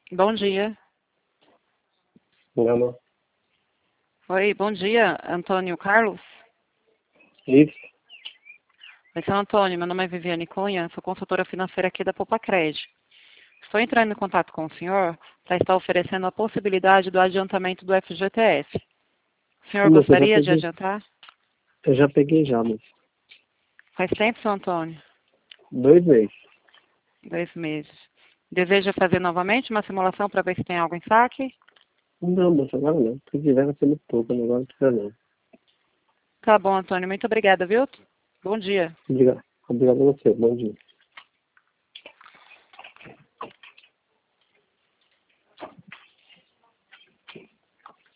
Bom dia. Não, Oi, bom dia, Antônio Carlos. isso. Oi, seu Antônio, meu nome é Viviane Cunha, sou consultora financeira aqui da Popacred. Estou entrando em contato com o senhor para estar oferecendo a possibilidade do adiantamento do FGTS. O senhor Moça, gostaria de adiantar? eu já peguei já, moça. Faz tempo, seu Antônio? 2 meses. 2 meses. Deseja fazer novamente uma simulação para ver se tem algo em saque? Não, moça, agora não. Se tiver, vai ser muito pouco, agora não precisa não. Tá bom, Antônio, muito obrigada, viu? Bom dia. Obrigado. Obrigado a você. Bom dia.